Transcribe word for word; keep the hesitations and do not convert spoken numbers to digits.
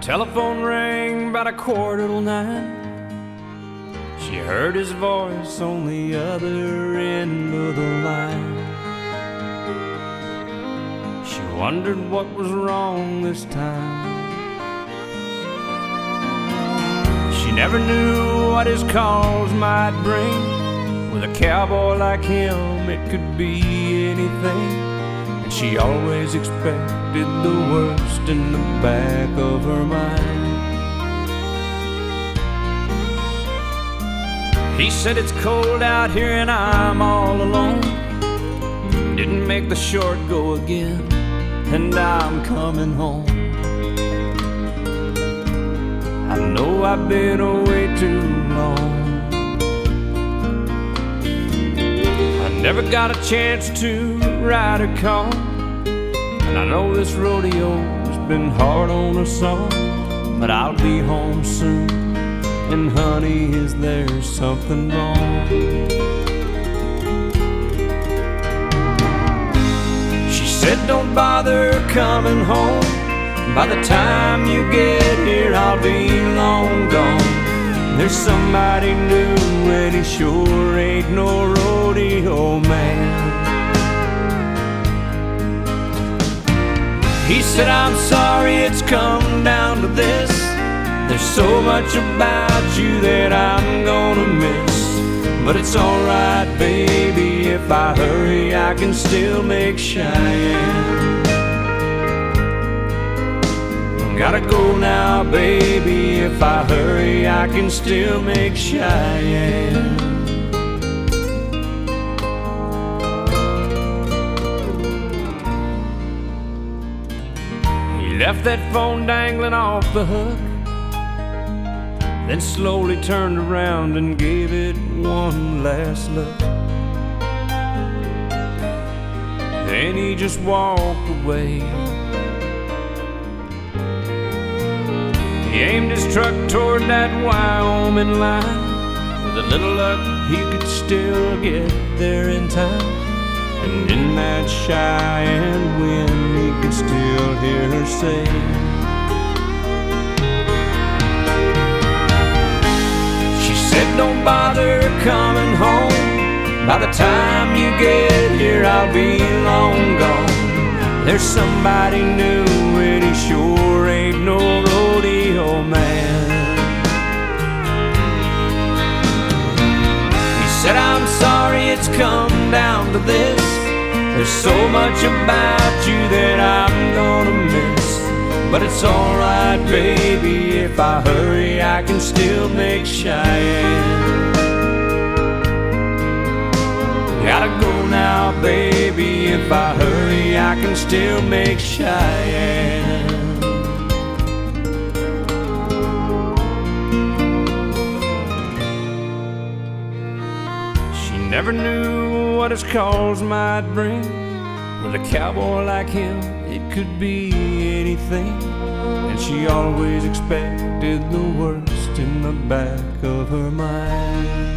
Telephone rang about a quarter till nine. She heard his voice on the other end of the line. She wondered what was wrong this time. She never knew what his calls might bring. With a cowboy like him, it could be anything. And she always expected the worst in the back of her mind. He said it's cold out here and I'm all alone. Didn't make the short go again, and I'm coming home. I know I've been away too long. I never got a chance to ride a car, and I know this rodeo's been hard on us all. But I'll be home soon, and honey, is there something wrong? She said don't bother coming home. By the time you get here, I'll be long gone. There's somebody new, and he sure ain't no rodeo man. He said, I'm sorry it's come down to this. There's so much about you that I'm gonna miss. But it's alright, baby, if I hurry, I can still make Cheyenne. Gotta go now, baby, if I hurry, I can still make Cheyenne. He left that phone dangling off the hook, then slowly turned around and gave it one last look. Then he just walked away. He aimed his truck toward that Wyoming line. With a little luck, he could still get there in time. And in that Cheyenne wind, he could still hear her say, she said, don't bother coming home. By the time you get here, I'll be long gone. There's somebody new, and he sure ain't no rodeo man. He said, I'm sorry it's come down to this. There's so much about you that I'm gonna miss. But it's alright, baby, if I hurry, I can still make Cheyenne. Gotta go now, baby, if I hurry, I can still make Cheyenne. She never knew what his calls might bring. With a cowboy like him, it could be anything. And she always expected the worst in the back of her mind.